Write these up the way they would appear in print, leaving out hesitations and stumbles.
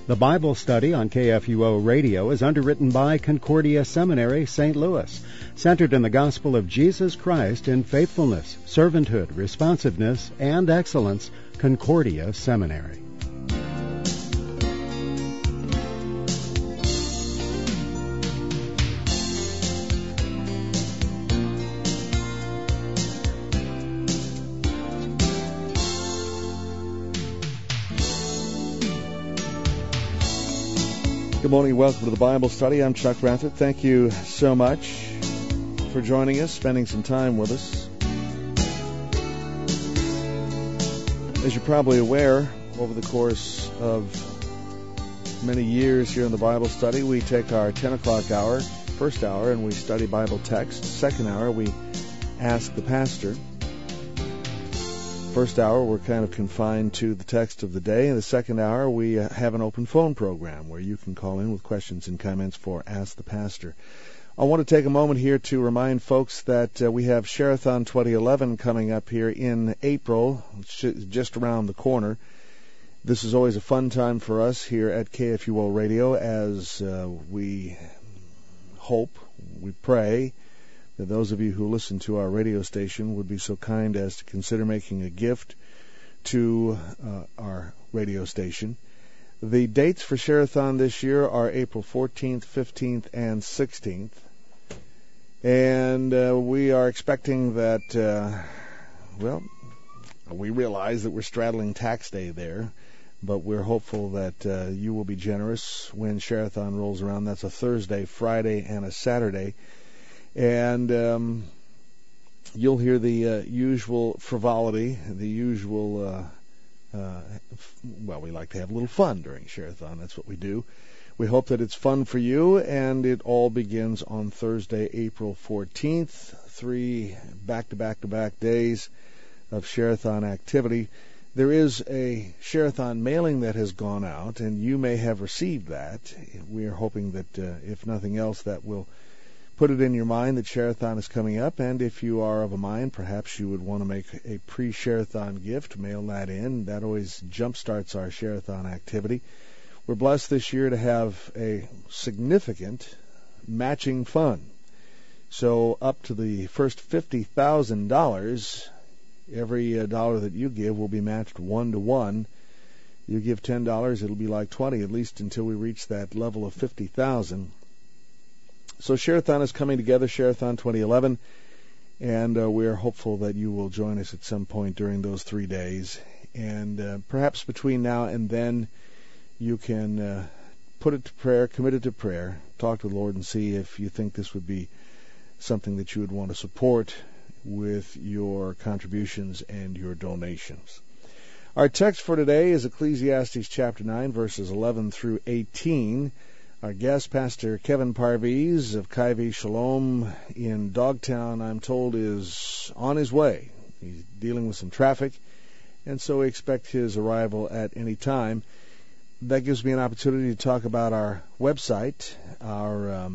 The Bible study on KFUO Radio is underwritten by Concordia Seminary, St. Louis, centered in the gospel of Jesus Christ in faithfulness, servanthood, responsiveness, and excellence. Concordia Seminary. Good morning. Welcome to the Bible study. I'm Chuck Rathert. Thank you so much for joining us, spending some time with us. As you're probably aware, over the course of many years here in the Bible study, we take our 10 o'clock hour, first hour, and we study Bible text. Second hour, we ask the pastor. First hour, we're kind of confined to the text of the day. In the second hour, we have an open phone program where you can call in with questions and comments for Ask the Pastor. I want to take a moment here to remind folks that we have Share-a-thon 2011 coming up here in April, just around the corner. This is always a fun time for us here at KFUO Radio as we hope, we pray, that those of you who listen to our radio station would be so kind as to consider making a gift to our radio station. The dates for Share-a-thon this year are April 14th, 15th, and 16th. And we are expecting that, we realize that we're straddling tax day there, but we're hopeful that you will be generous when Share-a-thon rolls around. That's a Thursday, Friday, and a Saturday. And you'll hear the usual frivolity, the usual, we like to have a little fun during Share-a-thon. That's what we do. We hope that it's fun for you, and it all begins on Thursday, April 14th, 3 back-to-back-to-back days of Share-a-thon activity. There is a Share-a-thon mailing that has gone out, and you may have received that. We are hoping that, if nothing else, that will put it in your mind that Share-a-thon is coming up, and if you are of a mind, perhaps you would want to make a pre-Share-a-thon gift, mail that in. That always jump-starts our Share-a-thon activity. We're blessed this year to have a significant matching fund. So up to the first $50,000, every dollar that you give will be matched 1-to-1. You give $10, it'll be like 20, at least until we reach that level of 50,000. So Share-a-thon is coming together, Share-a-thon 2011, and we are hopeful that you will join us at some point during those 3 days. And perhaps between now and then, you can put it to prayer, commit it to prayer, talk to the Lord and see if you think this would be something that you would want to support with your contributions and your donations. Our text for today is Ecclesiastes chapter 9, verses 11 through 18. Our guest, Pastor Kevin Parviz of Kaivi Shalom in Dogtown, I'm told, is on his way. He's dealing with some traffic, and so we expect his arrival at any time. That gives me an opportunity to talk about our website, our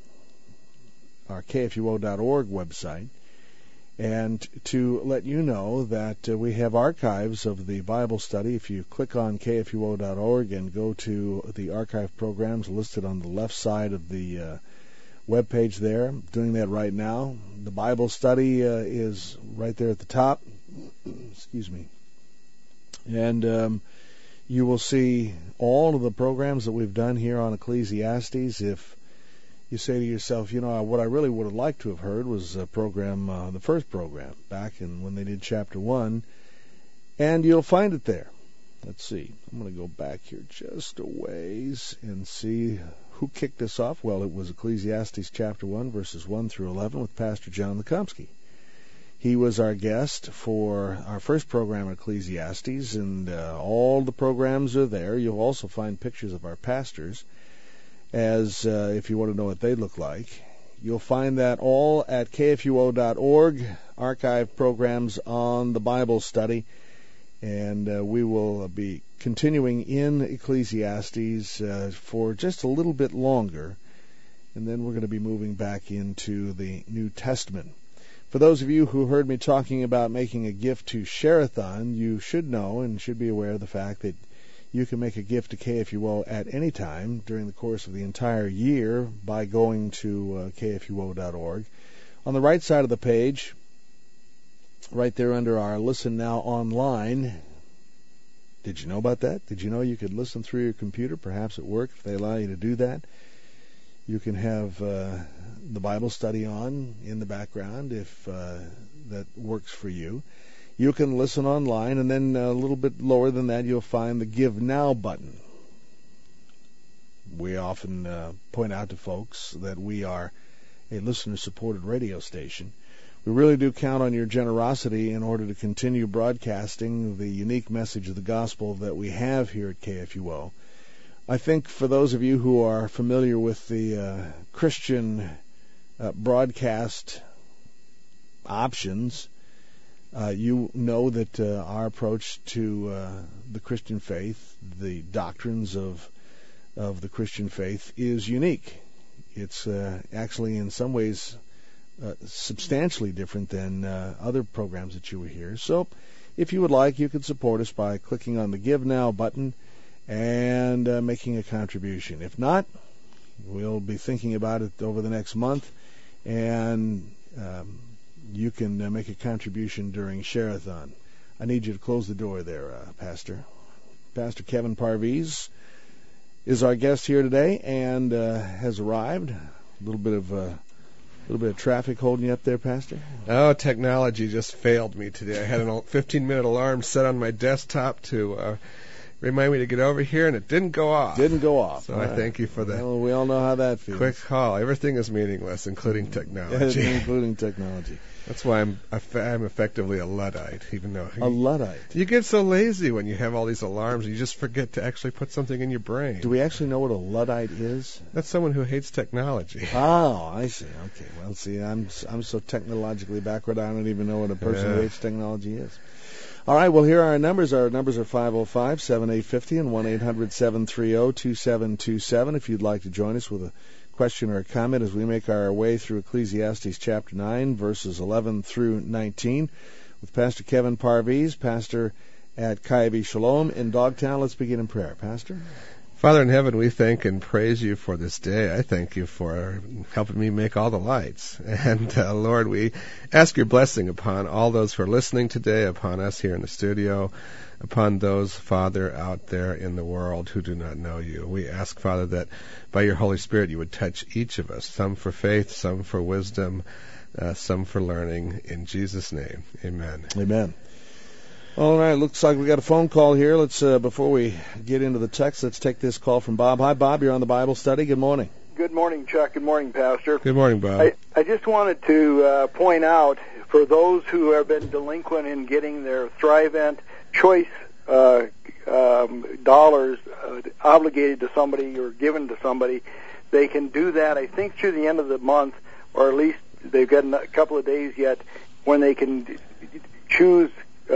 KFUO.org website, and to let you know that we have archives of the Bible study. If you click on KFUO.org and go to the archive programs listed on the left side of the web page there, I'm doing that right now. The Bible study is right there at the top. Excuse me. And you will see all of the programs that we've done here on Ecclesiastes. If you say to yourself, what I really would have liked to have heard was the first program, back when they did chapter 1, and you'll find it there. Let's see. I'm going to go back here just a ways and see who kicked us off. Well, it was Ecclesiastes chapter 1, verses 1 through 11 with Pastor John Lekomsky. He was our guest for our first program at Ecclesiastes, and all the programs are there. You'll also find pictures of our pastors, as if you want to know what they look like. You'll find that all at KFUO.org, archive programs on the Bible study, and we will be continuing in Ecclesiastes for just a little bit longer, and then we're going to be moving back into the New Testament. For those of you who heard me talking about making a gift to Share-a-thon, you should know and should be aware of the fact that You can make a gift to KFUO at any time during the course of the entire year by going to KFUO.org. On the right side of the page, right there under our Listen Now Online, did you know about that? Did you know you could listen through your computer, perhaps at work, if they allow you to do that? You can have the Bible study on in the background if that works for you. You can listen online, and then a little bit lower than that, you'll find the Give Now button. We often point out to folks that we are a listener-supported radio station. We really do count on your generosity in order to continue broadcasting the unique message of the gospel that we have here at KFUO. I think for those of you who are familiar with the Christian broadcast options, you know that our approach to the Christian faith, the doctrines of the Christian faith, is unique. It's actually in some ways substantially different than other programs that you will hear. So if you would like, you could support us by clicking on the Give Now button and making a contribution. If not, we'll be thinking about it over the next month, and you can make a contribution during Share-a-thon. I need you to close the door there, Pastor. Pastor Kevin Parviz is our guest here today and has arrived. A little bit of traffic holding you up there, Pastor? Oh, technology just failed me today. I had an 15-minute alarm set on my desktop to remind me to get over here, and it didn't go off. So I thank you for that. Well, we all know how that feels. Quick call. Everything is meaningless, including technology. Including technology. That's why I'm effectively a Luddite, even though... A Luddite? You get so lazy when you have all these alarms, you just forget to actually put something in your brain. Do we actually know what a Luddite is? That's someone who hates technology. Oh, I see. Okay. Well, see, I'm so technologically backward, I don't even know what a person who hates technology is. All right, well, here are our numbers. Our numbers are 505-7850 and 1-800-730-2727 if you'd like to join us with a question or a comment as we make our way through Ecclesiastes chapter 9, verses 11 through 19, with Pastor Kevin Parviz, pastor at Kaivi Shalom in Dogtown. Let's begin in prayer. Pastor? Father in heaven, we thank and praise you for this day. I thank you for helping me make all the lights. And, Lord, we ask your blessing upon all those who are listening today, upon us here in the studio, upon those, Father, out there in the world who do not know you. We ask, Father, that by your Holy Spirit you would touch each of us, some for faith, some for wisdom, some for learning. In Jesus' name, amen. Amen. All right, looks like we got a phone call here. Let's before we get into the text, let's take this call from Bob. Hi, Bob. You're on the Bible study. Good morning. Good morning, Chuck. Good morning, Pastor. Good morning, Bob. I just wanted to point out, for those who have been delinquent in getting their Thrivent choice dollars obligated to somebody or given to somebody, they can do that, I think, through the end of the month, or at least they've got a couple of days yet when they can choose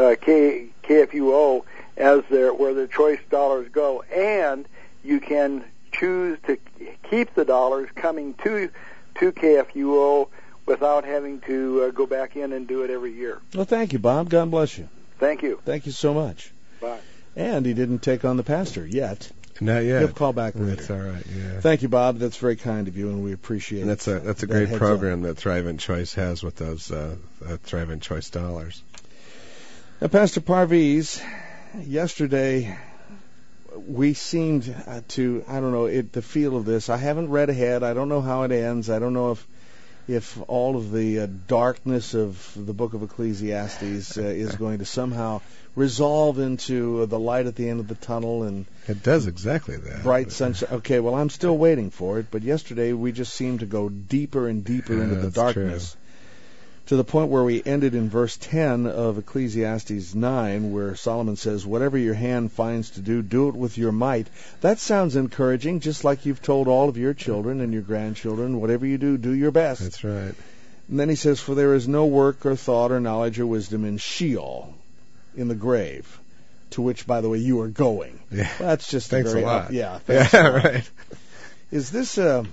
KFUO as where their choice dollars go, and you can choose to keep the dollars coming to KFUO without having to go back in and do it every year. Well, thank you, Bob. God bless you. Thank you. Thank you so much. Bye. And he didn't take on the pastor yet. Not yet. He'll call back later. That's all right, yeah. Thank you, Bob. That's very kind of you, and we appreciate it. That's a great program that Thrivent Choice has with those Thrivent Choice dollars. Now, Pastor Parviz, yesterday we seemed to, I don't know, the feel of this. I haven't read ahead. I don't know how it ends. I don't know if all of the darkness of the book of Ecclesiastes is going to somehow resolve into the light at the end of the tunnel. And it does exactly that. Bright sunshine. Okay, well, I'm still waiting for it. But yesterday we just seemed to go deeper and deeper into the darkness. True. To the point where we ended in verse 10 of Ecclesiastes 9, where Solomon says, whatever your hand finds to do, do it with your might. That sounds encouraging, just like you've told all of your children and your grandchildren, whatever you do, do your best. That's right. And then he says, for there is no work or thought or knowledge or wisdom in Sheol, in the grave, to which, by the way, you are going. Yeah. Well, that's just thanks a lot. Yeah, thanks a lot. Right. Is this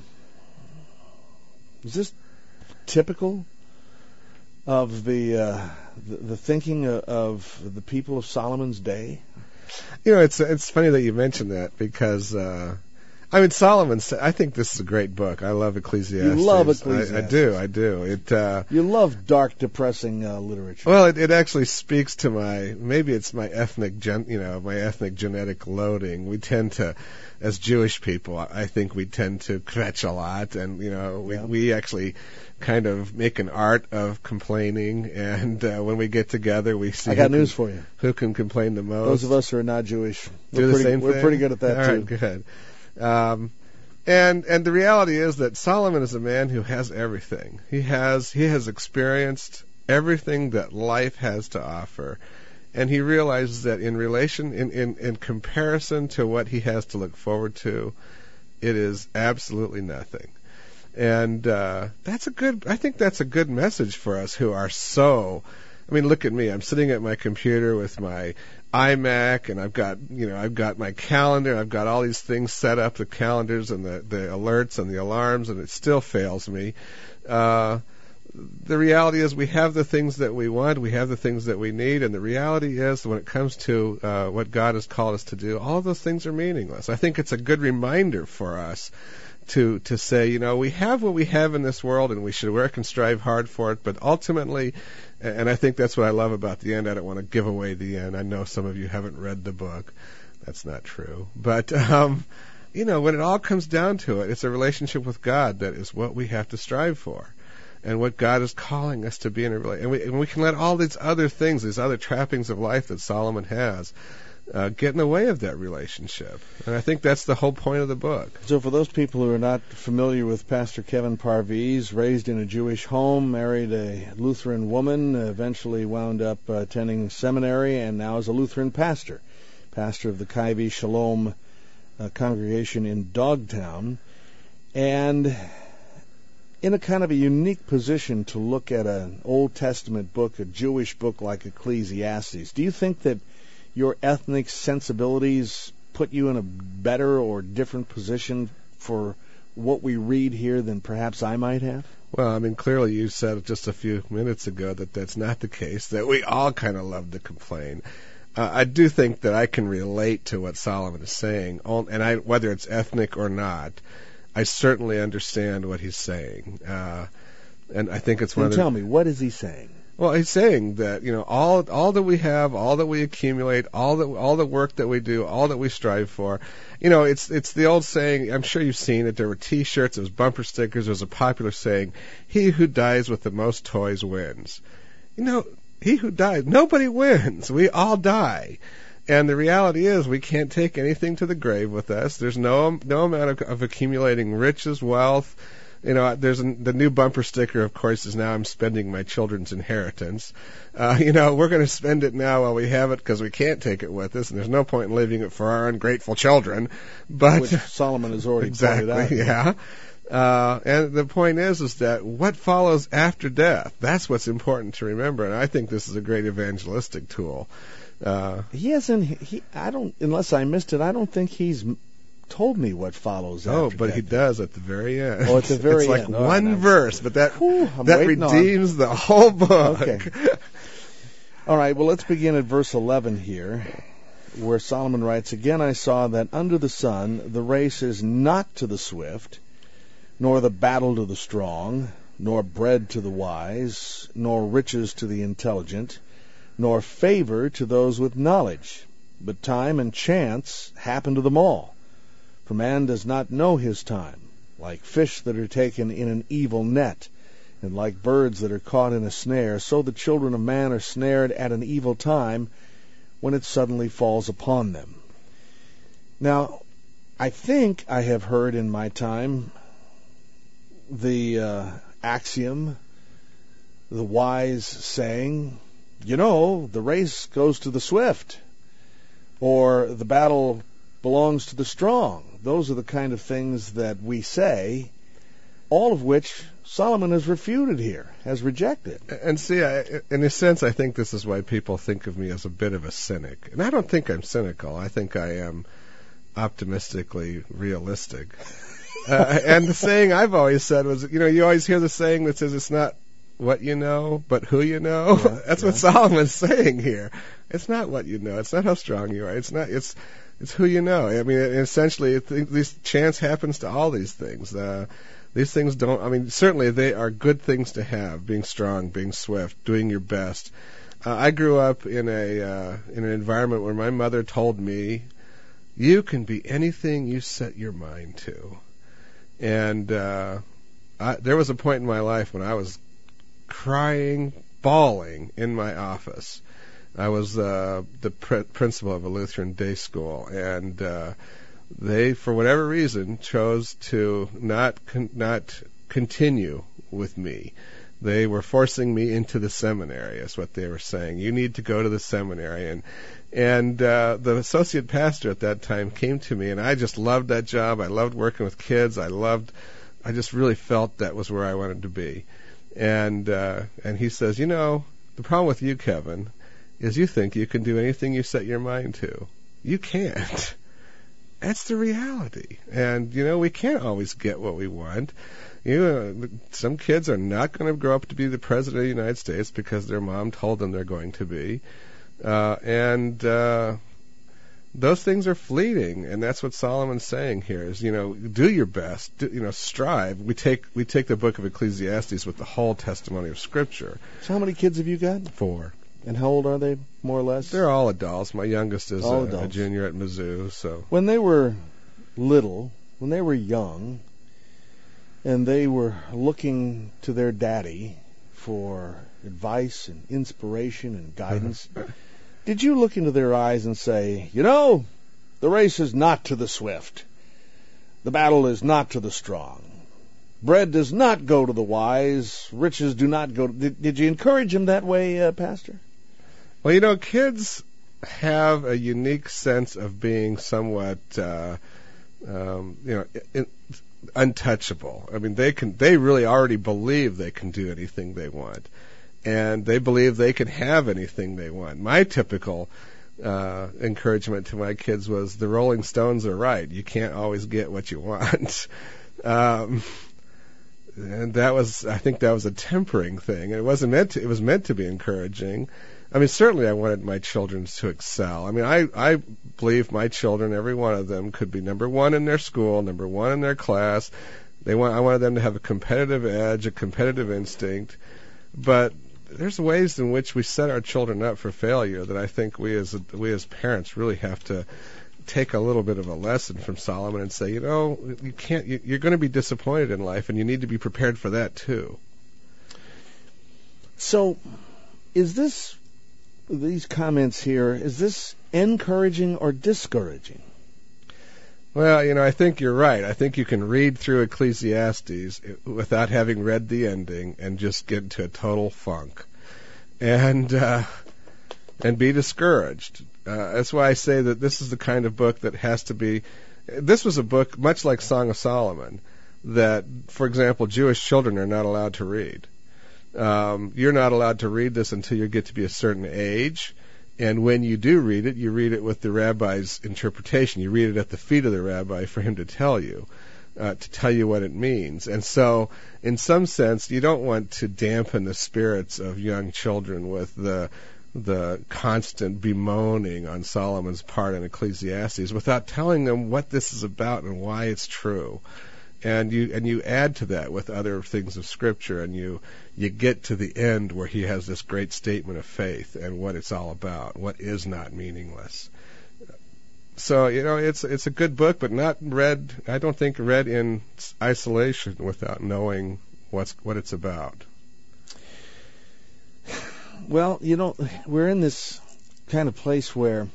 typical of the thinking of the people of Solomon's day? It's funny that you mentioned that because Solomon. I think this is a great book. I love Ecclesiastes. You love Ecclesiastes. I do. You love dark, depressing literature. Well, it actually speaks to my ethnic genetic loading. We tend to, as Jewish people, I think we tend to kvetch a lot, and we actually kind of make an art of complaining. And when we get together, we see. I got news for you. Who can complain the most? Those of us who are not Jewish do the same thing. We're pretty good at that too. All right, good. And the reality is that Solomon is a man who has everything. He has experienced everything that life has to offer, and he realizes that in comparison to what he has to look forward to, it is absolutely nothing. And I think that's a good message for us who are so. I mean, look at me. I'm sitting at my computer with my iMac, and I've got my calendar. I've got all these things set up, the calendars and the alerts and the alarms, and it still fails me. The reality is we have the things that we want, we have the things that we need, and the reality is when it comes to what God has called us to do, all of those things are meaningless. I think it's a good reminder for us to say, we have what we have in this world, and we should work and strive hard for it, but ultimately, and I think that's what I love about the end. I don't want to give away the end. I know some of you haven't read the book. That's not true. But, when it all comes down to it, it's a relationship with God that is what we have to strive for, and what God is calling us to be in a relationship. And we can let all these other things, these other trappings of life that Solomon has, get in the way of that relationship. And I think that's the whole point of the book. So for those people who are not familiar with Pastor Kevin Parviz, raised in a Jewish home, married a Lutheran woman, eventually wound up attending seminary, and now is a Lutheran pastor of the Kaivi Shalom congregation in Dogtown, and in a kind of a unique position to look at an Old Testament book, a Jewish book like Ecclesiastes. Do you think that your ethnic sensibilities put you in a better or different position for what we read here than perhaps I might have? Well, clearly you said just a few minutes ago that that's not the case, that we all kind of love to complain. I do think that I can relate to what Solomon is saying, and whether it's ethnic or not, I certainly understand what he's saying. And I think it's one of the... Tell me, what is he saying? Well, he's saying that, all that we have, all that we accumulate, all the work that we do, all that we strive for, it's the old saying, I'm sure you've seen it, there were T-shirts, there was bumper stickers, there was a popular saying, he who dies with the most toys wins. He who dies, nobody wins. We all die. And the reality is we can't take anything to the grave with us. There's no amount of accumulating riches, wealth. There's the new bumper sticker, of course, is now I'm spending my children's inheritance. We're going to spend it now while we have it because we can't take it with us, and there's no point in leaving it for our ungrateful children. But which Solomon has already exactly, pointed out. Yeah. And the point is that what follows after death, that's what's important to remember, and I think this is a great evangelistic tool. Unless I missed it, I don't think he's told me what follows after but that. He does at the very end. Oh, at the very end. It's like one verse, but that redeems the whole book. Okay. All right, well, let's begin at verse 11 here, where Solomon writes, Again I saw that under the sun the race is not to the swift, nor the battle to the strong, nor bread to the wise, nor riches to the intelligent, nor favor to those with knowledge, but time and chance happen to them all. For man does not know his time, like fish that are taken in an evil net, and like birds that are caught in a snare, so the children of man are snared at an evil time when it suddenly falls upon them. Now, I think I have heard in my time the axiom, the wise saying, the race goes to the swift, or the battle belongs to the strong. Those are the kind of things that we say, all of which Solomon has refuted here, has rejected. And see, in a sense, I think this is why people think of me as a bit of a cynic. And I don't think I'm cynical. I think I am optimistically realistic. And the saying I've always said was, you always hear the saying that says it's not what you know, but who you know. Yeah, That's what Solomon's saying here. It's not what you know. It's not how strong you are. It's who you know. I mean, essentially, this chance happens to all these things. These things don't. I mean, certainly they are good things to have. Being strong, being swift, doing your best. I grew up in an environment where my mother told me, "You can be anything you set your mind to." And there was a point in my life when I was crying, bawling in my office. I was the principal of a Lutheran day school, and they, for whatever reason, chose to not continue with me. They were forcing me into the seminary, is what they were saying. You need to go to the seminary. And the associate pastor at that time came to me, and I just loved that job. I loved working with kids. I just really felt that was where I wanted to be. And he says, you know, the problem with you, Kevin, is you think you can do anything you set your mind to. You can't. That's the reality. And, you know, we can't always get what we want. You know, some kids are not going to grow up to be the president of the United States because their mom told them they're going to be. And those things are fleeting, and that's what Solomon's saying here is, you know, do your best, strive. We take the book of Ecclesiastes with the whole testimony of Scripture. So how many kids have you got? 4. And how old are they, more or less? They're all adults. My youngest is a junior at Mizzou. So when they were little, when they were young, and they were looking to their daddy for advice and inspiration and guidance, did you look into their eyes and say, you know, the race is not to the swift. The battle is not to the strong. Bread does not go to the wise. Riches do not go. Did you encourage them that way, Pastor? Well, you know, kids have a unique sense of being somewhat, untouchable. I mean, they really already believe they can do anything they want, and they believe they can have anything they want. My typical encouragement to my kids was, the Rolling Stones are right. You can't always get what you want. And I think that was a tempering thing. It was meant to be encouraging. I mean, certainly I wanted my children to excel. I mean, I believe my children, every one of them, could be number one in their school, number one in their class. I wanted them to have a competitive edge, a competitive instinct. But there's ways in which we set our children up for failure that I think we as parents really have to take a little bit of a lesson from Solomon and say, you know, you're going to be disappointed in life, and you need to be prepared for that too. So, these comments here, is this encouraging or discouraging? Well, you know, I think you're right. I think you can read through Ecclesiastes without having read the ending and just get into a total funk and be discouraged. That's why I say that this is the kind of book that has to be. This was a book much like Song of Solomon that, for example, Jewish children are not allowed to read. You're not allowed to read this until you get to be a certain age. And when you do read it with the rabbi's interpretation. You read it at the feet of the rabbi for him to tell you what it means. And so, in some sense, you don't want to dampen the spirits of young children with the constant bemoaning on Solomon's part in Ecclesiastes without telling them what this is about and why it's true. And you add to that with other things of Scripture, and you get to the end where he has this great statement of faith and what it's all about, what is not meaningless. So, you know, it's a good book, but not read, I don't think, read in isolation without knowing what it's about. Well, you know, we're in this kind of place where,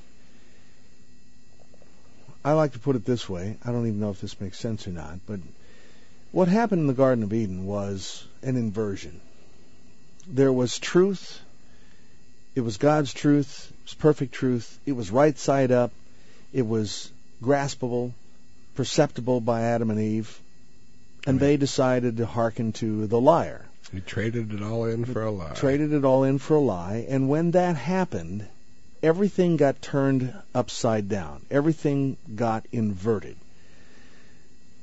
I like to put it this way, I don't even know if this makes sense or not, but what happened in the Garden of Eden was an inversion. There was truth. It was God's truth. It was perfect truth. It was right side up. It was graspable, perceptible by Adam and Eve. And they decided to hearken to the liar. You traded it all in for a lie. Traded it all in for a lie. And when that happened, everything got turned upside down. Everything got inverted.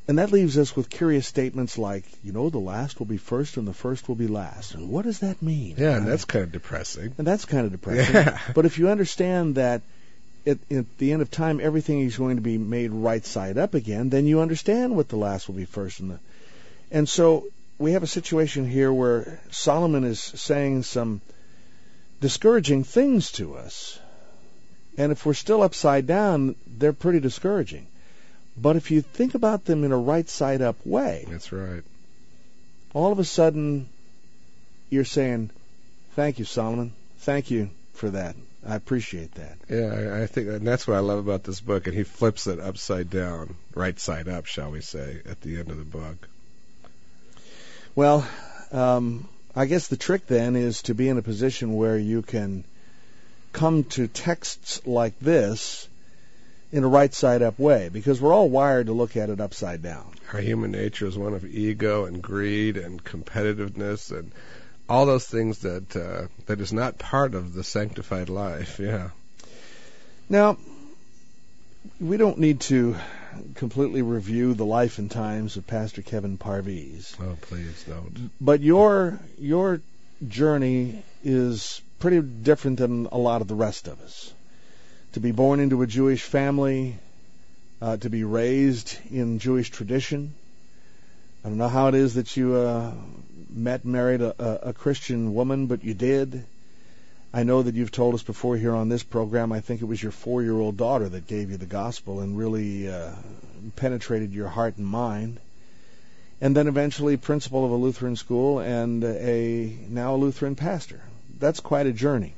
And that leaves us with curious statements like, the last will be first and the first will be last. And what does that mean? Yeah, and that's kind of depressing. Yeah. But if you understand that at the end of time everything is going to be made right side up again, then you understand what the last will be first. And so we have a situation here where Solomon is saying some discouraging things to us. And if we're still upside down, they're pretty discouraging. But if you think about them in a right side up way, that's right. All of a sudden, you're saying, "Thank you, Solomon. Thank you for that. I appreciate that." Yeah, I think, and that's what I love about this book. And he flips it upside down, right side up, shall we say, at the end of the book. Well, I guess the trick then is to be in a position where you can come to texts like this in a right side up way, because we're all wired to look at it upside down. Our human nature is one of ego and greed and competitiveness and all those things that is not part of the sanctified life. Yeah. Now, we don't need to completely review the life and times of Pastor Kevin Parviz. Oh, please don't. But your journey is pretty different than a lot of the rest of us. To be born into a Jewish family, to be raised in Jewish tradition. I don't know how it is that you married a Christian woman, but you did. I know that you've told us before here on this program, I think it was your 4-year-old daughter that gave you the gospel and really penetrated your heart and mind. And then eventually principal of a Lutheran school and now a Lutheran pastor. That's quite a journey.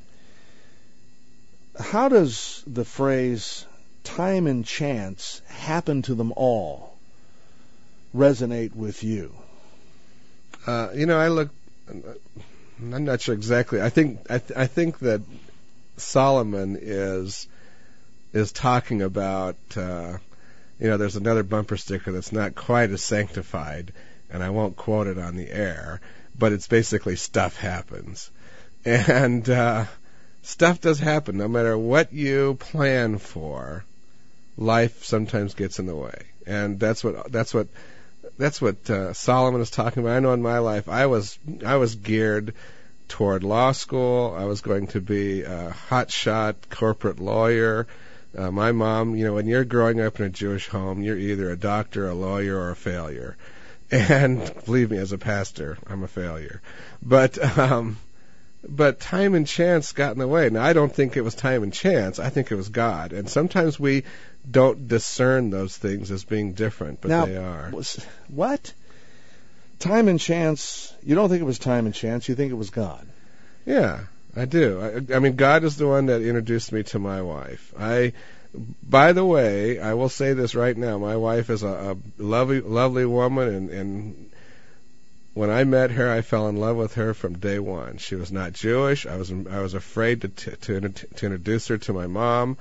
How does the phrase time and chance happen to them all resonate with you? I'm not sure exactly. I think that Solomon is talking about, there's another bumper sticker that's not quite as sanctified, and I won't quote it on the air, but it's basically stuff happens. And stuff does happen. No matter what you plan for, life sometimes gets in the way. And that's what Solomon is talking about. I know in my life I was geared toward law school. I was going to be a hotshot corporate lawyer. My mom, when you're growing up in a Jewish home, you're either a doctor, a lawyer, or a failure. And believe me, as a pastor, I'm a failure. But time and chance got in the way. Now, I don't think it was time and chance. I think it was God. And sometimes we don't discern those things as being different, but now, they are. What? Time and chance? You don't think it was time and chance. You think it was God. Yeah, I do. I mean, God is the one that introduced me to my wife. By the way, I will say this right now. My wife is a lovely woman, and when I met her, I fell in love with her from day one. She was not Jewish. I was afraid to introduce her to my mom,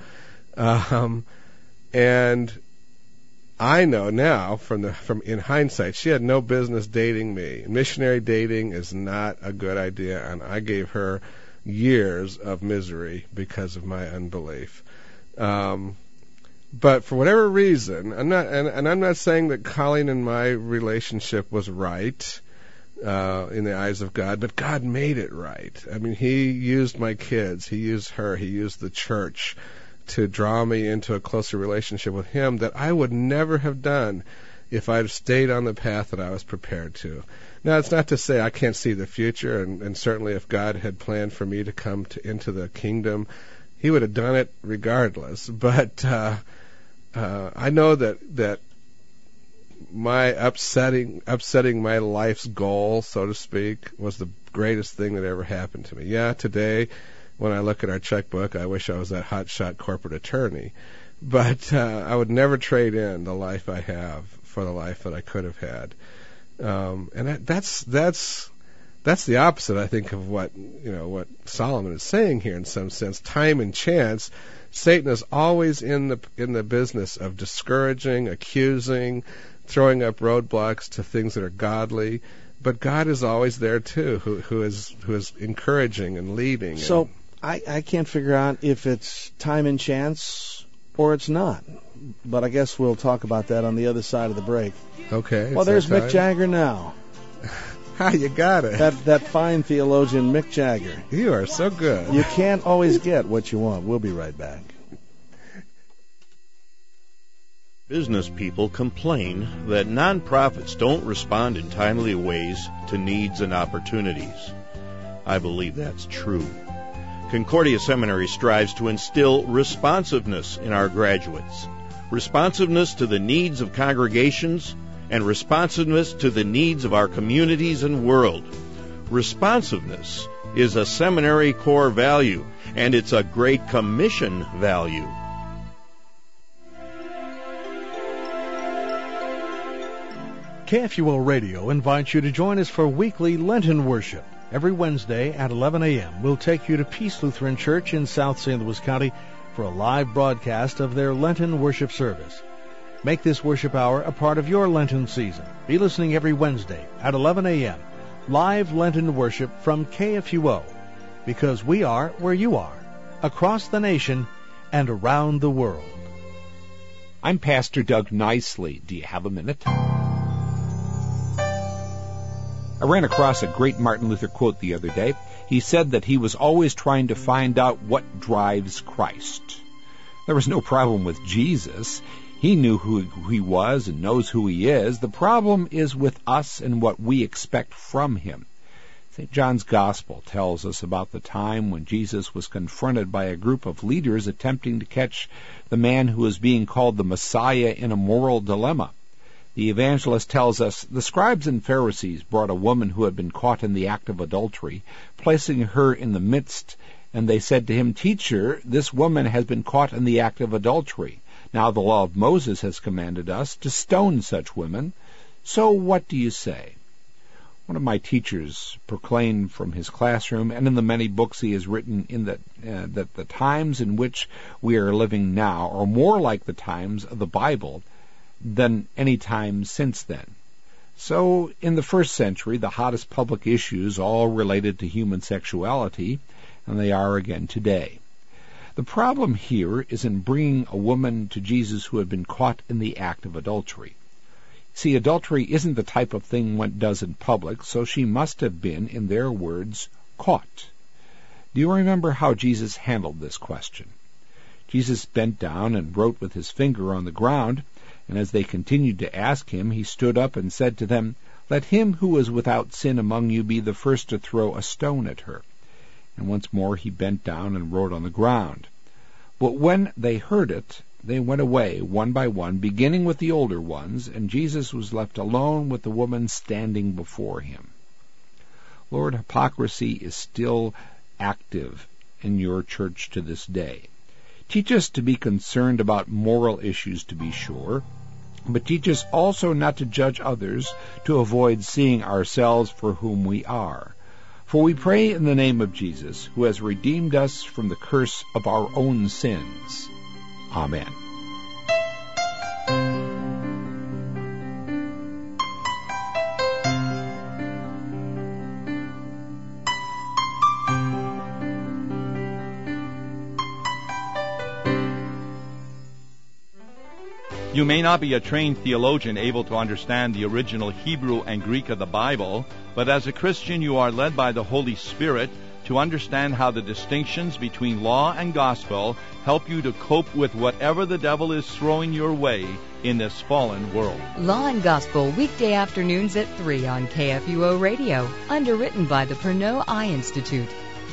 and I know now from in hindsight, she had no business dating me. Missionary dating is not a good idea, and I gave her years of misery because of my unbelief. But for whatever reason, I'm not saying that Colleen and my relationship was right in the eyes of God, but God made it right. I mean, He used my kids, He used her, He used the church to draw me into a closer relationship with Him that I would never have done if I'd have stayed on the path that I was prepared to. Now, it's not to say I can't see the future, and certainly if God had planned for me to come into the kingdom, He would have done it regardless. But I know that my upsetting my life's goal, so to speak, was the greatest thing that ever happened to me. Yeah, today, when I look at our checkbook, I wish I was that hotshot corporate attorney. But I would never trade in the life I have for the life that I could have had. And that's the opposite, I think, of what Solomon is saying here in some sense. Time and chance. Satan is always in the business of discouraging, accusing, throwing up roadblocks to things that are godly. But God is always there too, who is encouraging and leading. So I can't figure out if it's time and chance or it's not. but I guess we'll talk about that on the other side of the break. Okay. Well, there's Mick Jagger now. You got it. That fine theologian, Mick Jagger. You are so good. You can't always get what you want. We'll be right back. Business people complain that nonprofits don't respond in timely ways to needs and opportunities. I believe that's true. Concordia Seminary strives to instill responsiveness in our graduates, responsiveness to the needs of congregations, and responsiveness to the needs of our communities and world. Responsiveness is a seminary core value, and it's a Great Commission value. KFUO Radio invites you to join us for weekly Lenten worship. Every Wednesday at 11 a.m., we'll take you to Peace Lutheran Church in South St. Louis County for a live broadcast of their Lenten worship service. Make this worship hour a part of your Lenten season. Be listening every Wednesday at 11 a.m. Live Lenten worship from KFUO, because we are where you are, across the nation and around the world. I'm Pastor Doug Nicely. Do you have a minute? I ran across a great Martin Luther quote the other day. He said that he was always trying to find out what drives Christ. There was no problem with Jesus. He knew who he was and knows who he is. The problem is with us and what we expect from him. St. John's Gospel tells us about the time when Jesus was confronted by a group of leaders attempting to catch the man who was being called the Messiah in a moral dilemma. The evangelist tells us, the scribes and Pharisees brought a woman who had been caught in the act of adultery, placing her in the midst, and they said to him, Teacher, this woman has been caught in the act of adultery. Now the law of Moses has commanded us to stone such women. So what do you say? One of my teachers proclaimed from his classroom and in the many books he has written that the times in which we are living now are more like the times of the Bible than any time since then. So, in the first century, the hottest public issues all related to human sexuality, and they are again today. The problem here is in bringing a woman to Jesus who had been caught in the act of adultery. See, adultery isn't the type of thing one does in public, so she must have been, in their words, caught. Do you remember how Jesus handled this question? Jesus bent down and wrote with his finger on the ground, and as they continued to ask him, he stood up and said to them, Let him who is without sin among you be the first to throw a stone at her. And once more he bent down and wrote on the ground. But when they heard it, they went away one by one, beginning with the older ones, and Jesus was left alone with the woman standing before him. Lord, hypocrisy is still active in your church to this day. Teach us to be concerned about moral issues, to be sure, but teach us also not to judge others, to avoid seeing ourselves for whom we are. For we pray in the name of Jesus, who has redeemed us from the curse of our own sins. Amen. You may not be a trained theologian able to understand the original Hebrew and Greek of the Bible, but as a Christian you are led by the Holy Spirit to understand how the distinctions between law and gospel help you to cope with whatever the devil is throwing your way in this fallen world. Law and Gospel, weekday afternoons at 3 on KFUO Radio, underwritten by the Pernod Eye Institute.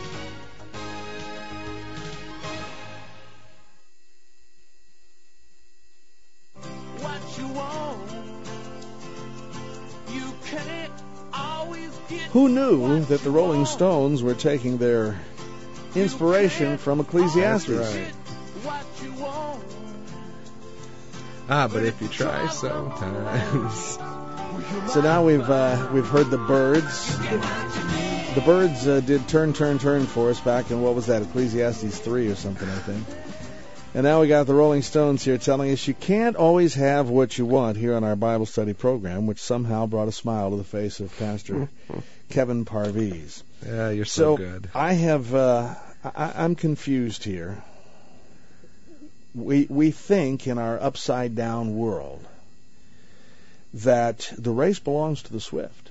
Who knew that the Rolling Stones were taking their inspiration from Ecclesiastes? That's right. But if you try sometimes. So now we've heard the Byrds. The Byrds did Turn, Turn, Turn for us back in, what was that, Ecclesiastes 3 or something, I think. And now we got the Rolling Stones here telling us you can't always have what you want here on our Bible study program, which somehow brought a smile to the face of Pastor Kevin Parviz. Yeah, you're so good. I'm confused here. we think in our upside-down world that the race belongs to the swift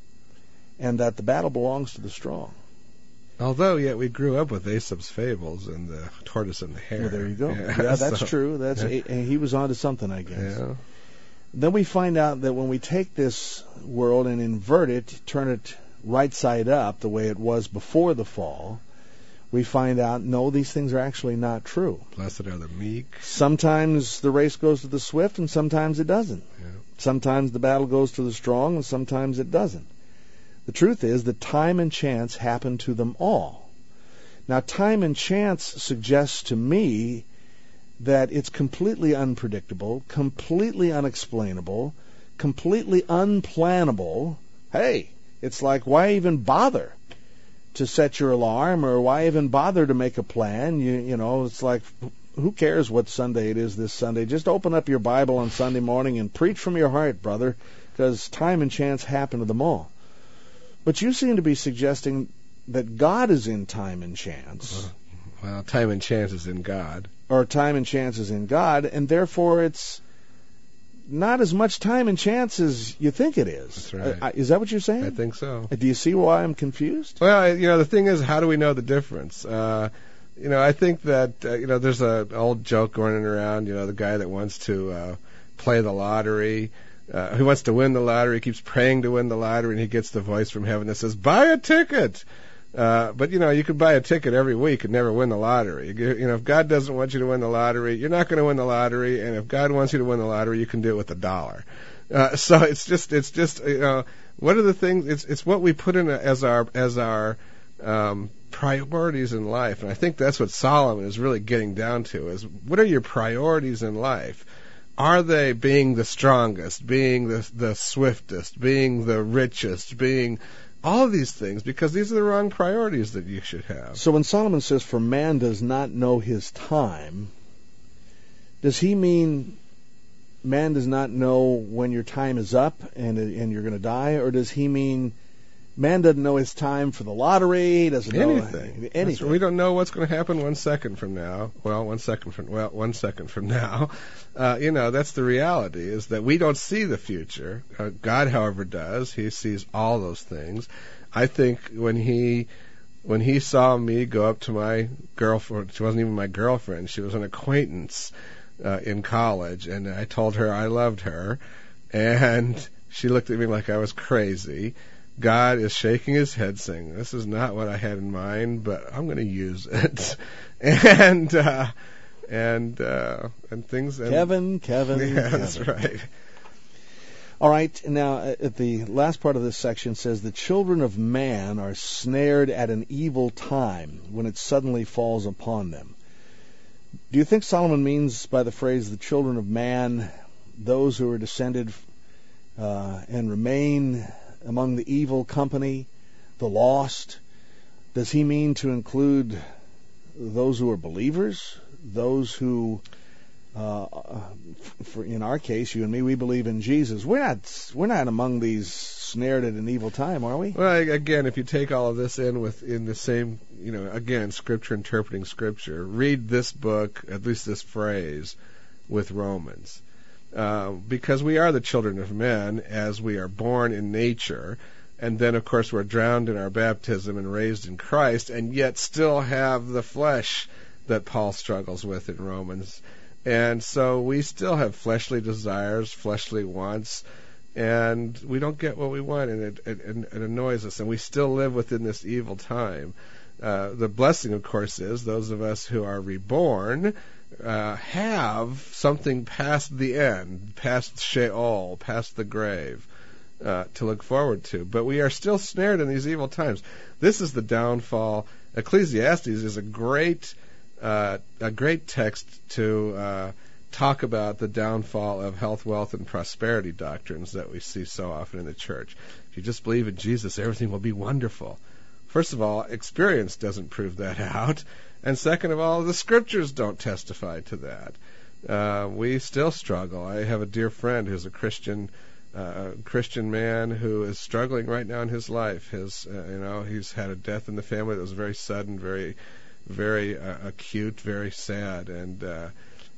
and that the battle belongs to the strong. Although, yet we grew up with Aesop's fables and the tortoise and the hare. Well, there you go. Yeah, that's true. And he was onto something, I guess. Yeah. Then we find out that when we take this world and invert it, turn it right side up the way it was before the fall, we find out, no, these things are actually not true. Blessed are the meek. Sometimes the race goes to the swift and sometimes it doesn't. Yeah. Sometimes the battle goes to the strong and sometimes it doesn't. The truth is that time and chance happen to them all. Now, time and chance suggests to me that it's completely unpredictable, completely unexplainable, completely unplannable. Hey, it's like, why even bother to set your alarm, or why even bother to make a plan? You know, it's like, who cares what Sunday it is this Sunday? Just open up your Bible on Sunday morning and preach from your heart, brother, because time and chance happen to them all. But you seem to be suggesting that God is in time and chance. Well, time and chance is in God. Or time and chance is in God, and therefore it's not as much time and chance as you think it is. That's right. Is that what you're saying? I think so. Do you see why I'm confused? Well, the thing is, how do we know the difference? I think that, there's an old joke going around, the guy that wants to play the lottery. He wants to win the lottery, keeps praying to win the lottery, and he gets the voice from heaven that says, buy a ticket. But you could buy a ticket every week and never win the lottery. If God doesn't want you to win the lottery, you're not going to win the lottery. And if God wants you to win the lottery, you can do it with $1. So it's just what are the things? It's what we put in as our priorities in life. And I think that's what Solomon is really getting down to: is what are your priorities in life? Are they being the strongest, being the swiftest, being the richest, being all of these things? Because these are the wrong priorities that you should have. So when Solomon says, for man does not know his time, does he mean man does not know when your time is up and you're going to die? Or does he mean man doesn't know his time for the lottery, doesn't know anything? We don't know what's going to happen 1 second from now. 1 second from now. That's the reality, is that we don't see the future. God, however, does. He sees all those things. I think when he saw me go up to my girlfriend, she wasn't even my girlfriend, she was an acquaintance in college, and I told her I loved her, and she looked at me like I was crazy. God is shaking his head saying, this is not what I had in mind, but I'm going to use it. and things. Kevin. Yeah, that's right. All right. Now, at the last part of this section says, the children of man are snared at an evil time when it suddenly falls upon them. Do you think Solomon means by the phrase the children of man those who are descended and remain among the evil company, the lost? Does he mean to include those who are believers, those who, in our case, you and me, we believe in Jesus? We're not among these snared at an evil time, are we? Well, again, if you take all of this in the same, again, Scripture interpreting Scripture, read this book, at least this phrase, with Romans. Because we are the children of men as we are born in nature, and then, of course, we're drowned in our baptism and raised in Christ, and yet still have the flesh that Paul struggles with in Romans. And so we still have fleshly desires, fleshly wants, and we don't get what we want, and it annoys us, and we still live within this evil time. The blessing, of course, is those of us who are reborn have something past the end, past Sheol, past the grave, to look forward to. But we are still snared in these evil times. This is the downfall. Ecclesiastes is a great text to talk about the downfall of health, wealth, and prosperity doctrines that we see so often in the church. If you just believe in Jesus, everything will be wonderful. First of all, experience doesn't prove that out. And second of all, the Scriptures don't testify to that. We still struggle. I have a dear friend who's a Christian man who is struggling right now in his life. He's had a death in the family that was very sudden, very, very acute, very sad, and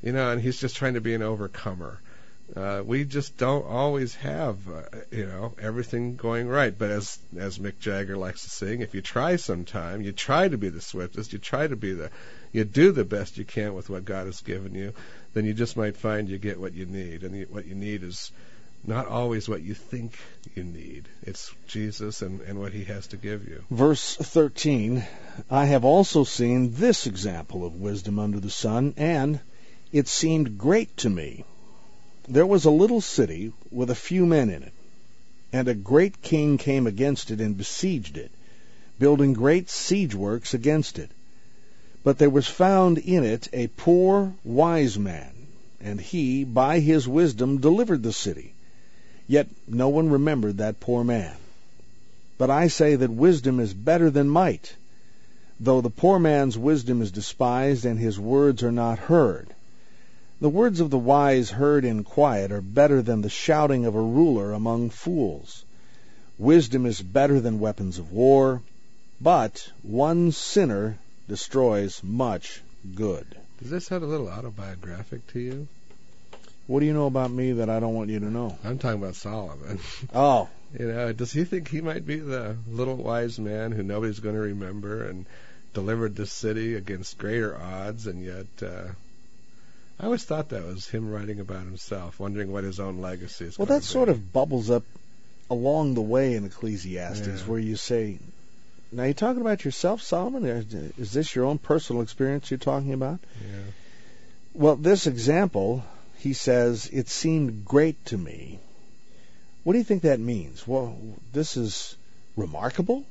and he's just trying to be an overcomer. We just don't always have, everything going right. But as Mick Jagger likes to sing, if you try sometime, you try to be the swiftest, you do the best you can with what God has given you, then you just might find you get what you need. And what you need is not always what you think you need. It's Jesus and what he has to give you. Verse 13, I have also seen this example of wisdom under the sun, and it seemed great to me. There was a little city with a few men in it, and a great king came against it and besieged it, building great siege works against it. But there was found in it a poor wise man, and he, by his wisdom, delivered the city. Yet no one remembered that poor man. But I say that wisdom is better than might, though the poor man's wisdom is despised, and his words are not heard. The words of the wise heard in quiet are better than the shouting of a ruler among fools. Wisdom is better than weapons of war, but one sinner destroys much good. Does this sound a little autobiographic to you? What do you know about me that I don't want you to know? I'm talking about Solomon. Oh. Does he think he might be the little wise man who nobody's going to remember and delivered the city against greater odds, and yet I always thought that was him writing about himself, wondering what his own legacy is. Well, that sort of bubbles up along the way in Ecclesiastes, where you say, now you're talking about yourself, Solomon? Is this your own personal experience you're talking about? Yeah. Well, this example, he says, it seemed great to me. What do you think that means? Well, this is remarkable.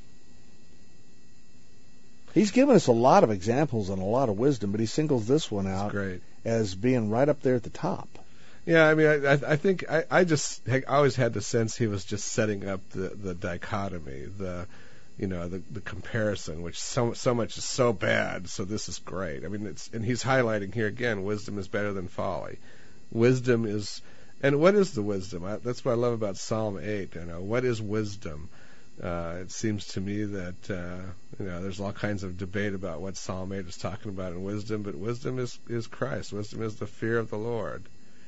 He's given us a lot of examples and a lot of wisdom, but he singles this one out as being right up there at the top. Yeah, I mean, I think I always had the sense he was just setting up the dichotomy, the comparison, which so much is so bad, so this is great. I mean, and he's highlighting here again, wisdom is better than folly. Wisdom is, and what is the wisdom? That's what I love about Psalm 8. What is wisdom? It seems to me that there's all kinds of debate about what Psalm 8 is talking about in wisdom, but wisdom is Christ. Wisdom is the fear of the Lord.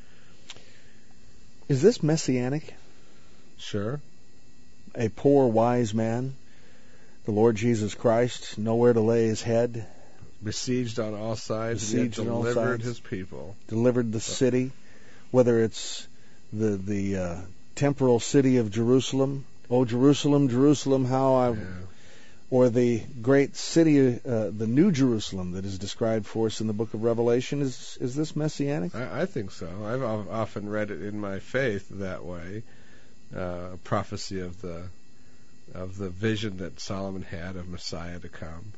Is this messianic? Sure. A poor wise man, the Lord Jesus Christ, nowhere to lay his head, besieged on all sides, yet delivered his people, delivered the city, whether it's the temporal city of Jerusalem. Oh, Jerusalem, Jerusalem, or the great city, the New Jerusalem that is described for us in the book of Revelation. Is this messianic? I think so. I've often read it in my faith that way. Prophecy of the vision that Solomon had of Messiah to come.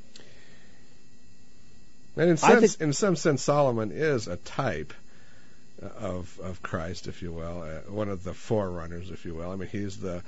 And in some sense, Solomon is a type of Christ, if you will, one of the forerunners, if you will. I mean, he's the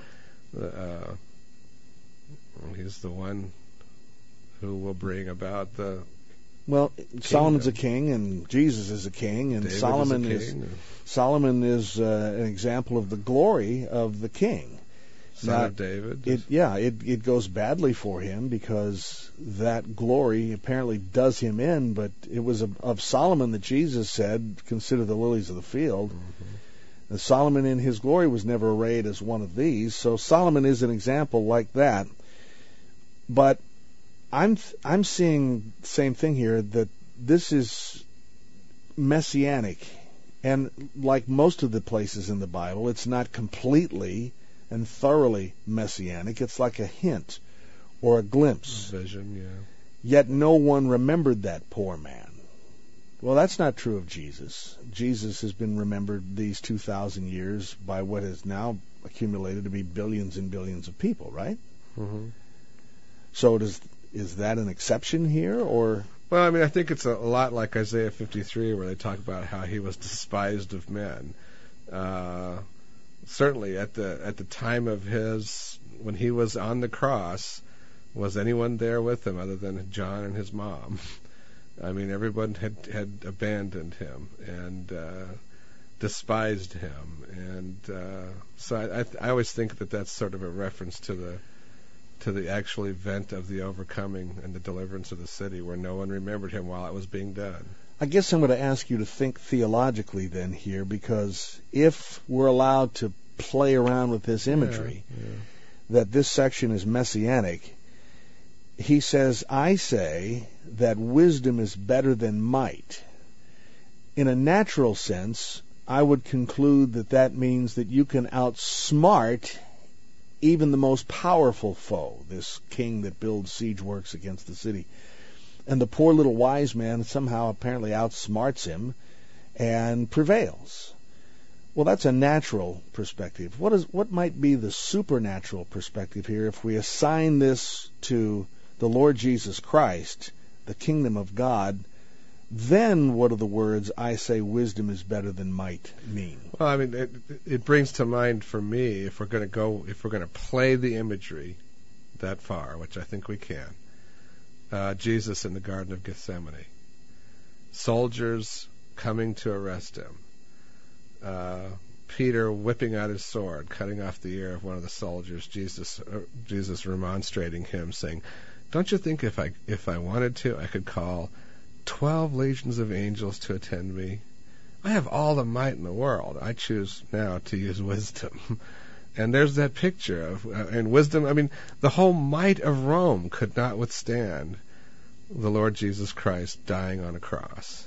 one who will bring about the. Well, Solomon's a king, and Jesus is a king, and Solomon is an example of the glory of the king. Son of David. It goes badly for him because that glory apparently does him in, but it was of Solomon that Jesus said, consider the lilies of the field. Mm-hmm. And Solomon in his glory was never arrayed as one of these, so Solomon is an example like that. But I'm seeing the same thing here, that this is messianic, and like most of the places in the Bible, it's not completely and thoroughly messianic. It's like a hint or a glimpse. Vision, yeah. Yet no one remembered that poor man. Well, that's not true of Jesus. Jesus has been remembered these 2,000 years by what is now accumulated to be billions and billions of people, right? Mm-hmm. So is that an exception here, or? Well, I mean, I think it's a lot like Isaiah 53, where they talk about how he was despised of men. Certainly, at the time of when he was on the cross, was anyone there with him other than John and his mom? I mean, everyone had abandoned him and despised him, and so I always think that that's sort of a reference to the actual event of the overcoming and the deliverance of the city, where no one remembered him while it was being done. I guess I'm going to ask you to think theologically then here, because if we're allowed to play around with this imagery, that this section is messianic, he says, I say that wisdom is better than might. In a natural sense, I would conclude that that means that you can outsmart even the most powerful foe, this king that builds siege works against the city. And the poor little wise man somehow apparently outsmarts him and prevails. Well, that's a natural perspective. What might be the supernatural perspective here if we assign this to the Lord Jesus Christ, the kingdom of God? Then what do the words, I say wisdom is better than might, mean? Well, I mean, it brings to mind for me, if we're going to play the imagery that far, which I think we can, Jesus in the Garden of Gethsemane, soldiers coming to arrest him, Peter whipping out his sword, cutting off the ear of one of the soldiers, Jesus remonstrating him, saying, don't you think if I wanted to, I could call 12 legions of angels to attend me? I have all the might in the world. I choose now to use wisdom. And there's that picture of, and wisdom, I mean, the whole might of Rome could not withstand the Lord Jesus Christ dying on a cross.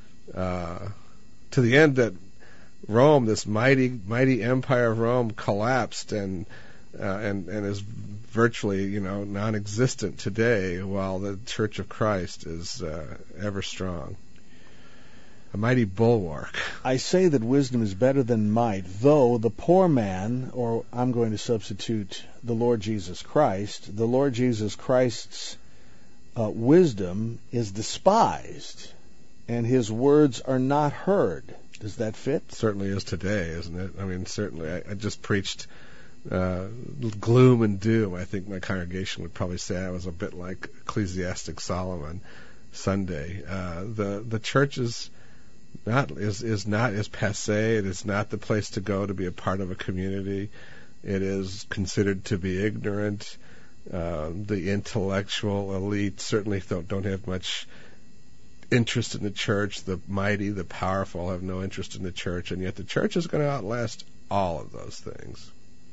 To the end that Rome, this mighty empire of Rome, collapsed and is virtually, non-existent today, while the Church of Christ is ever strong. A mighty bulwark. I say that wisdom is better than might, though the poor man, or I'm going to substitute the Lord Jesus Christ, the Lord Jesus Christ's wisdom is despised, and his words are not heard. Does that fit? Certainly is today, isn't it? I mean, certainly. I just preached gloom and doom. I think my congregation would probably say I was a bit like Ecclesiastic Solomon Sunday. The church is not passé. It is not the place to go to be a part of a community. It is considered to be ignorant. The intellectual elite certainly don't have much interest in the church. The mighty, the powerful have no interest in the church, and yet the church is going to outlast all of those things.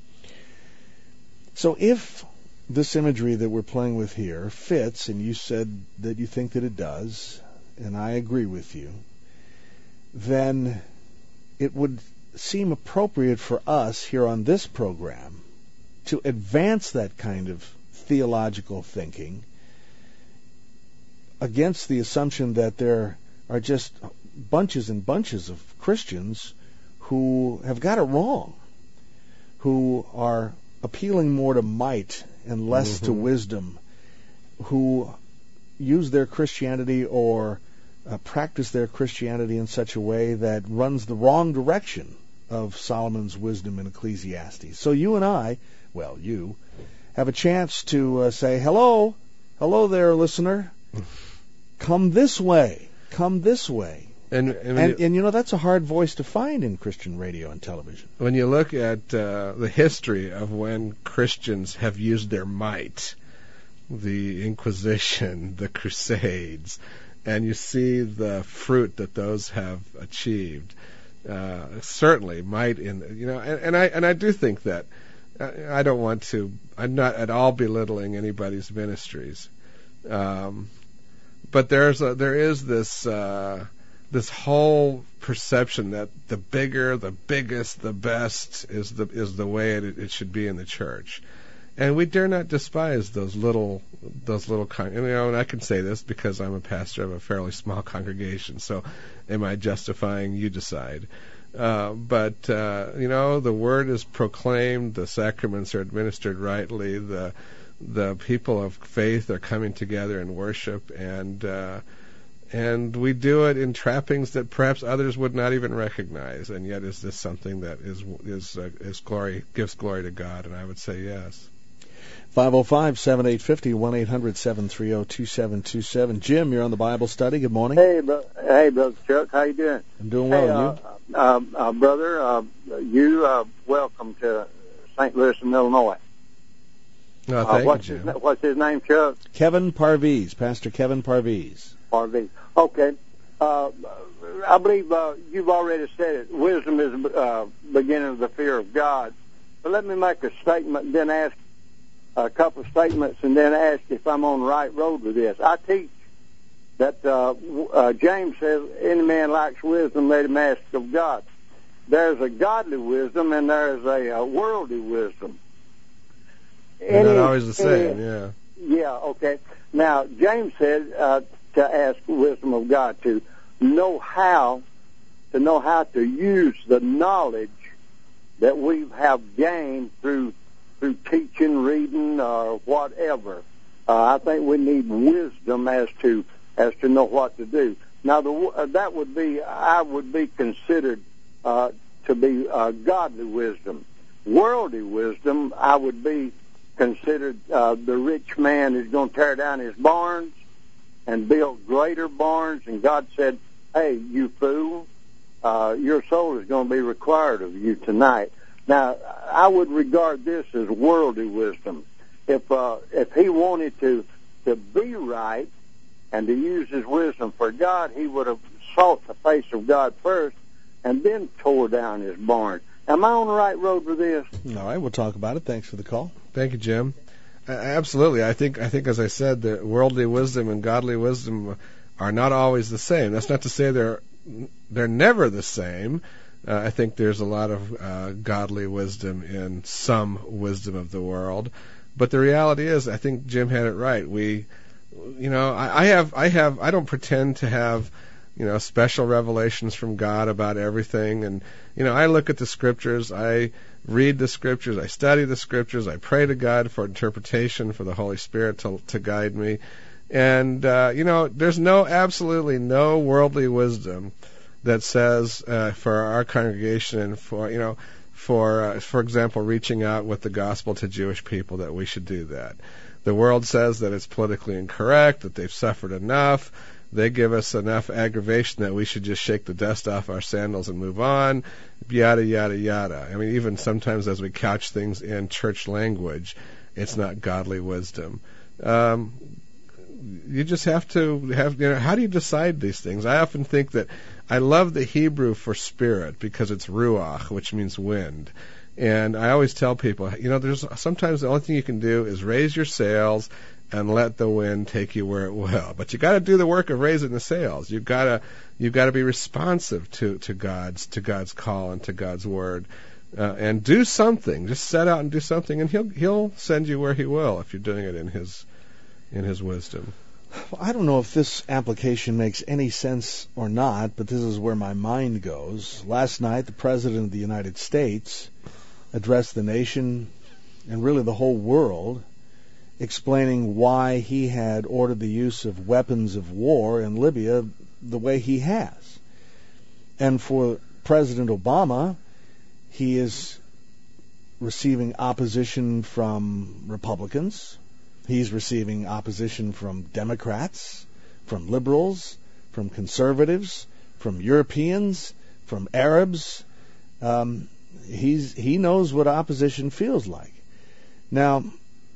So if this imagery that we're playing with here fits, and you said that you think that it does, and I agree with you, then it would seem appropriate for us here on this program to advance that kind of theological thinking against the assumption that there are just bunches and bunches of Christians who have got it wrong, who are appealing more to might and less to wisdom, who use their Christianity or practice their Christianity in such a way that runs the wrong direction of Solomon's wisdom in Ecclesiastes. So you and I, well, you, have a chance to say, hello there, listener, come this way, come this way. And that's a hard voice to find in Christian radio and television. When you look at the history of when Christians have used their might, the Inquisition, the Crusades, and you see the fruit that those have achieved, certainly might and I do think that I'm not at all belittling anybody's ministries, but there is this whole perception that the bigger, the biggest, the best is the way it should be in the church, and we dare not despise those little. And I can say this because I'm a pastor of a fairly small congregation. So, am I justifying? You decide. But the word is proclaimed, the sacraments are administered rightly, the people of faith are coming together in worship, and we do it in trappings that perhaps others would not even recognize. And yet, is this something that gives glory to God? And I would say yes. 505-7850, 1-800-730-2727. Jim, you're on the Bible study. Good morning. Hey, Brother Chuck. How you doing? I'm doing well. And you? Brother, you welcome to St. Louis and Illinois. Oh, thank you, Jim. What's his name, Chuck? Kevin Parviz, Pastor Kevin Parviz. Parviz. Okay. I believe you've already said it. Wisdom is beginning of the fear of God. But let me make a statement, then ask a couple of statements, and then ask if I'm on the right road with this. I teach that James says, any man lacks wisdom, let him ask of God. There's a godly wisdom, and there's a worldly wisdom. They're not always the same, yeah. Yeah, okay. Now, James said to ask wisdom of God, to know how to use the knowledge that we have gained through teaching, reading, or whatever. I think we need wisdom as to know what to do. Now, I would be considered to be godly wisdom. Worldly wisdom, I would be considered the rich man who's going to tear down his barns and build greater barns, and God said, hey, you fool, your soul is going to be required of you tonight. Now, I would regard this as worldly wisdom. If he wanted to be right and to use his wisdom for God, he would have sought the face of God first and then tore down his barn. Am I on the right road with this? All right, we'll talk about it. Thanks for the call. Thank you, Jim. Absolutely. I think, as I said, that worldly wisdom and godly wisdom are not always the same. That's not to say they're never the same. I think there's a lot of godly wisdom in some wisdom of the world, but the reality is, I think Jim had it right. I don't pretend to have, special revelations from God about everything, and I look at the Scriptures, I read the Scriptures, I study the Scriptures, I pray to God for interpretation, for the Holy Spirit to guide me, and there's absolutely no worldly wisdom that says for our congregation and for example, reaching out with the gospel to Jewish people that we should do that. The world says that it's politically incorrect, that they've suffered enough. They give us enough aggravation that we should just shake the dust off our sandals and move on, yada, yada, yada. I mean, even sometimes as we couch things in church language, it's not godly wisdom. You just have to have, how do you decide these things? I often think that I love the Hebrew for spirit because it's ruach, which means wind. And I always tell people, there's sometimes the only thing you can do is raise your sails and let the wind take you where it will. But you got to do the work of raising the sails. You've got to be responsive to God's call and to God's word, and do something. Just set out and do something, and He'll send you where He will if you're doing it in His wisdom. Well, I don't know if this application makes any sense or not, but this is where my mind goes. Last night, the President of the United States addressed the nation and really the whole world, explaining why he had ordered the use of weapons of war in Libya the way he has. And for President Obama, he is receiving opposition from Republicans. He's receiving opposition from Democrats, from liberals, from conservatives, from Europeans, from Arabs. He knows what opposition feels like. Now,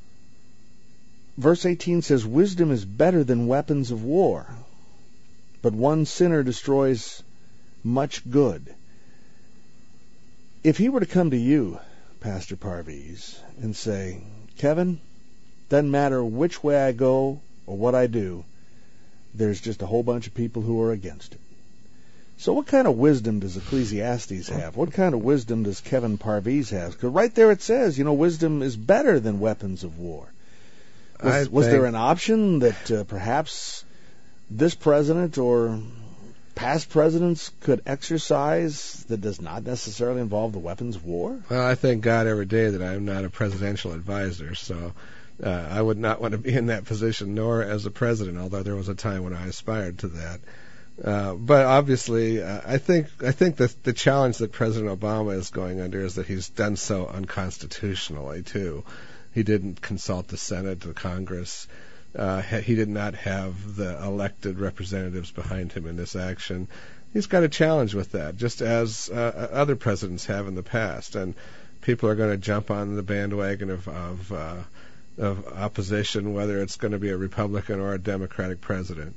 verse 18 says, wisdom is better than weapons of war, but one sinner destroys much good. If he were to come to you, Pastor Parviz, and say, Kevin, doesn't matter which way I go or what I do, there's just a whole bunch of people who are against it. So what kind of wisdom does Ecclesiastes have? What kind of wisdom does Kevin Parviz have? Because right there it says, wisdom is better than weapons of war. Was there an option that perhaps this president or past presidents could exercise that does not necessarily involve the weapons of war? Well, I thank God every day that I'm not a presidential advisor, so I would not want to be in that position, nor as a president, although there was a time when I aspired to that. But obviously, I think that the challenge that President Obama is going under is that he's done so unconstitutionally, too. He didn't consult the Senate, the Congress. He did not have the elected representatives behind him in this action. He's got a challenge with that, just as other presidents have in the past. And people are going to jump on the bandwagon of opposition, whether it's going to be a Republican or a Democratic president.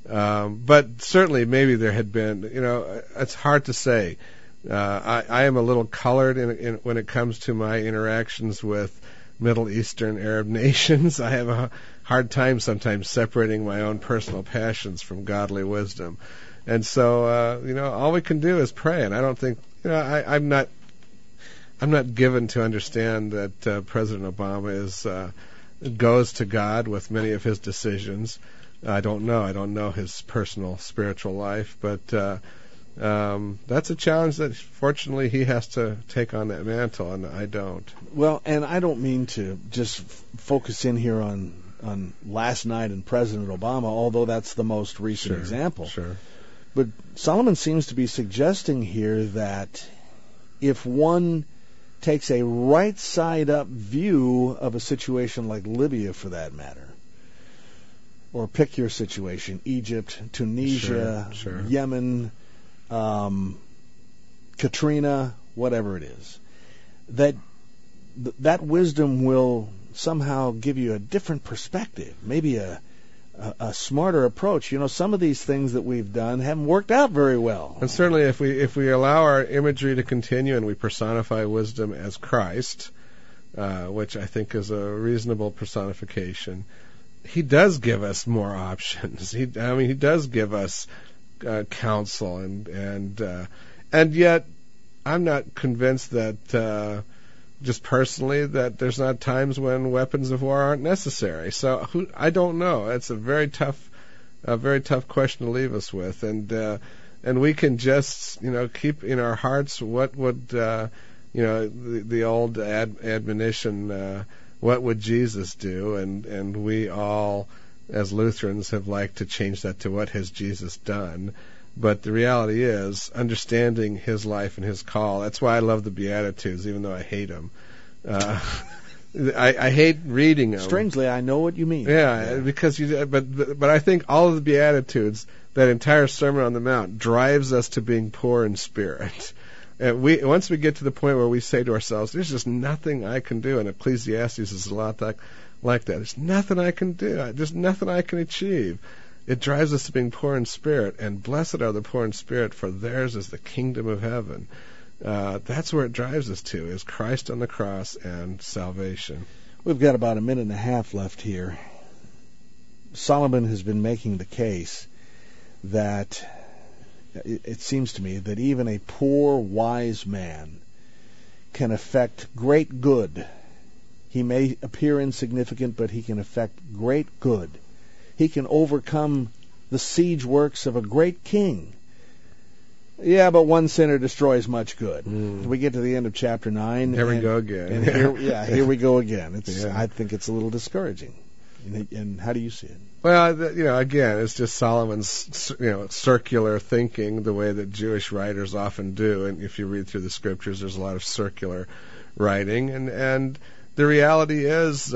But certainly, maybe there had been, it's hard to say. I am a little colored when it comes to my interactions with Middle Eastern Arab nations. I have a hard time sometimes separating my own personal passions from godly wisdom. And so, all we can do is pray. And I don't think, I'm not given to understand that President Obama goes to God with many of his decisions. I don't know his personal spiritual life, but that's a challenge that fortunately he has to take on that mantle, and I don't. Well, and I don't mean to just focus in here on last night and President Obama, although that's the most recent example. Sure. But Solomon seems to be suggesting here that if one takes a right-side-up view of a situation like Libya, for that matter, or pick your situation, Egypt, Tunisia, Yemen, Katrina, whatever it is, that wisdom will somehow give you a different perspective, maybe a smarter approach. Some of these things that we've done haven't worked out very well. And certainly if we allow our imagery to continue and we personify wisdom as Christ, which I think is a reasonable personification, he does give us more options. He does give us counsel, and yet I'm not convinced that just personally that there's not times when weapons of war aren't necessary. So I don't know. It's a very tough question to leave us with, and we can just keep in our hearts what would the old admonition. What would Jesus do? And we all, as Lutherans, have liked to change that to what has Jesus done. But the reality is, understanding his life and his call. That's why I love the Beatitudes, even though I hate them. I hate reading them. Strangely, I know what you mean. Yeah, because but I think all of the Beatitudes, that entire Sermon on the Mount, drives us to being poor in spirit. And once we get to the point where we say to ourselves, there's just nothing I can do, and Ecclesiastes is a lot like that. There's nothing I can do. There's nothing I can achieve. It drives us to being poor in spirit, and blessed are the poor in spirit, for theirs is the kingdom of heaven. That's where it drives us to, is Christ on the cross and salvation. We've got about a minute and a half left here. Solomon has been making the case that it seems to me that even a poor, wise man can effect great good. He may appear insignificant, but he can effect great good. He can overcome the siege works of a great king. Yeah, but one sinner destroys much good. We get to the end of chapter 9. Here we go again. And here we go again. I think it's a little discouraging. And how do you see it? Well, again, it's just Solomon's, circular thinking, the way that Jewish writers often do. And if you read through the scriptures, there's a lot of circular writing. And the reality is,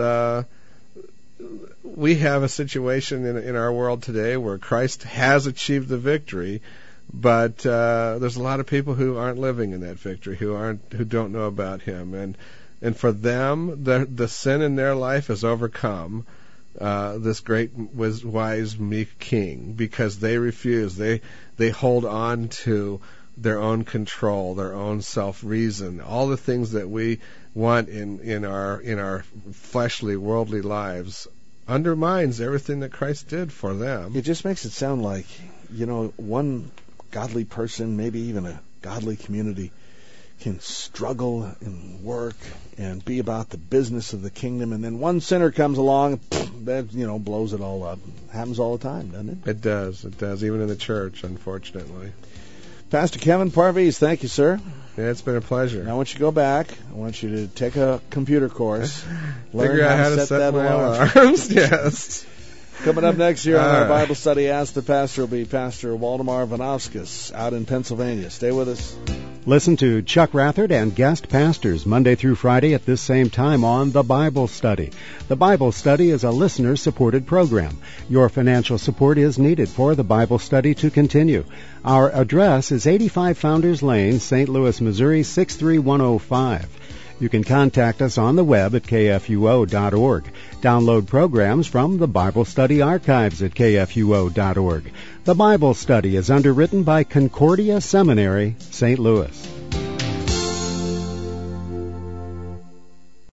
we have a situation in our world today where Christ has achieved the victory, but there's a lot of people who aren't living in that victory, who don't know about Him, and for them, the sin in their life has overcome this great, wise, meek king, because they refuse. They hold on to their own control, their own self-reason, all the things that we want in our fleshly, worldly lives undermines everything that Christ did for them. It just makes it sound like, one godly person, maybe even a godly community, can struggle and work and be about the business of the kingdom, and then one sinner comes along that blows it all up. Happens all the time, doesn't it? It does, even in the church, unfortunately. Pastor Kevin Parviz, thank you, sir. Yeah, it's been a pleasure. Now, once you go back, I want you to take a computer course, figure out how to set my alarms. Yes. Coming up next year on our Bible study, Ask the Pastor, will be Pastor Waldemar Vanovskis out in Pennsylvania. Stay with us. Listen to Chuck Rathert and guest pastors Monday through Friday at this same time on The Bible Study. The Bible Study is a listener-supported program. Your financial support is needed for the Bible Study to continue. Our address is 85 Founders Lane, St. Louis, Missouri, 63105. You can contact us on the web at kfuo.org. Download programs from the Bible Study archives at kfuo.org. The Bible Study is underwritten by Concordia Seminary, St. Louis.